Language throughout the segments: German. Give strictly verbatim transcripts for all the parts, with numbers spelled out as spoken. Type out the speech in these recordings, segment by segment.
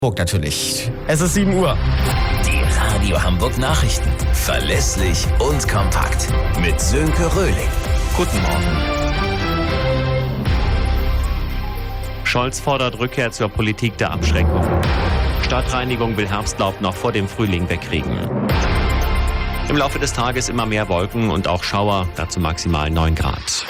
Hamburg natürlich. Es ist sieben Uhr. Die Radio Hamburg Nachrichten. Verlässlich und kompakt. Mit Sönke Röhling. Guten Morgen. Scholz fordert Rückkehr zur Politik der Abschreckung. Stadtreinigung will Herbstlaub noch vor dem Frühling wegkriegen. Im Laufe des Tages immer mehr Wolken und auch Schauer, dazu maximal neun Grad.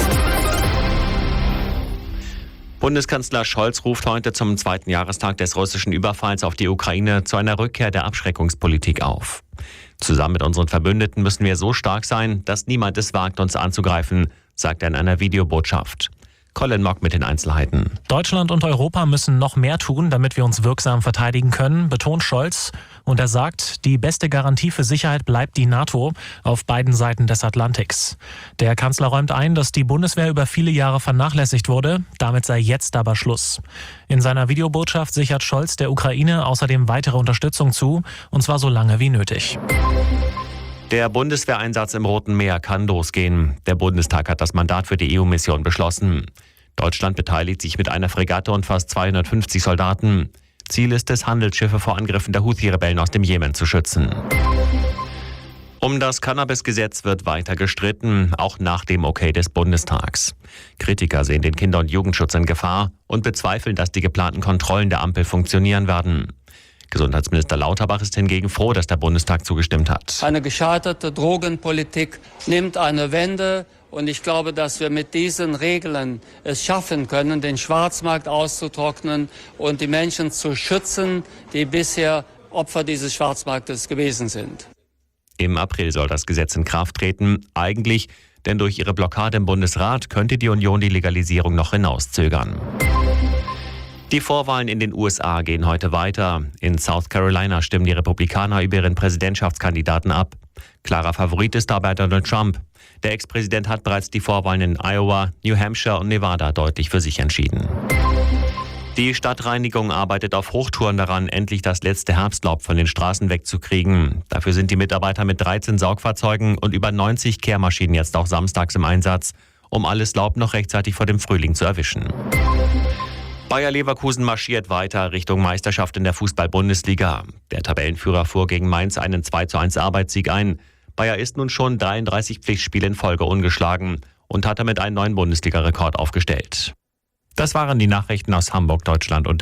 Bundeskanzler Scholz ruft heute zum zweiten Jahrestag des russischen Überfalls auf die Ukraine zu einer Rückkehr der Abschreckungspolitik auf. Zusammen mit unseren Verbündeten müssen wir so stark sein, dass niemand es wagt, uns anzugreifen, sagt er in einer Videobotschaft. Colin Mock mit den Einzelheiten. Deutschland und Europa müssen noch mehr tun, damit wir uns wirksam verteidigen können, betont Scholz. Und er sagt, die beste Garantie für Sicherheit bleibt die NATO auf beiden Seiten des Atlantiks. Der Kanzler räumt ein, dass die Bundeswehr über viele Jahre vernachlässigt wurde. Damit sei jetzt aber Schluss. In seiner Videobotschaft sichert Scholz der Ukraine außerdem weitere Unterstützung zu, und zwar so lange wie nötig. Der Bundeswehreinsatz im Roten Meer kann losgehen. Der Bundestag hat das Mandat für die E U-Mission beschlossen. Deutschland beteiligt sich mit einer Fregatte und fast zweihundertfünfzig Soldaten. Ziel ist es, Handelsschiffe vor Angriffen der Houthi-Rebellen aus dem Jemen zu schützen. Um das Cannabis-Gesetz wird weiter gestritten, auch nach dem Okay des Bundestags. Kritiker sehen den Kinder- und Jugendschutz in Gefahr und bezweifeln, dass die geplanten Kontrollen der Ampel funktionieren werden. Gesundheitsminister Lauterbach ist hingegen froh, dass der Bundestag zugestimmt hat. Eine gescheiterte Drogenpolitik nimmt eine Wende, und ich glaube, dass wir mit diesen Regeln es schaffen können, den Schwarzmarkt auszutrocknen und die Menschen zu schützen, die bisher Opfer dieses Schwarzmarktes gewesen sind. Im April soll das Gesetz in Kraft treten. Eigentlich, denn durch ihre Blockade im Bundesrat könnte die Union die Legalisierung noch hinauszögern. Die Vorwahlen in den U S A gehen heute weiter. In South Carolina stimmen die Republikaner über ihren Präsidentschaftskandidaten ab. Klarer Favorit ist dabei Donald Trump. Der Ex-Präsident hat bereits die Vorwahlen in Iowa, New Hampshire und Nevada deutlich für sich entschieden. Die Stadtreinigung arbeitet auf Hochtouren daran, endlich das letzte Herbstlaub von den Straßen wegzukriegen. Dafür sind die Mitarbeiter mit dreizehn Saugfahrzeugen und über neunzig Kehrmaschinen jetzt auch samstags im Einsatz, um alles Laub noch rechtzeitig vor dem Frühling zu erwischen. Bayer Leverkusen marschiert weiter Richtung Meisterschaft in der Fußball-Bundesliga. Der Tabellenführer fuhr gegen Mainz einen zwei zu eins Arbeitssieg ein. Bayer ist nun schon dreiunddreißig Pflichtspiele in Folge ungeschlagen und hat damit einen neuen Bundesliga-Rekord aufgestellt. Das waren die Nachrichten aus Hamburg, Deutschland und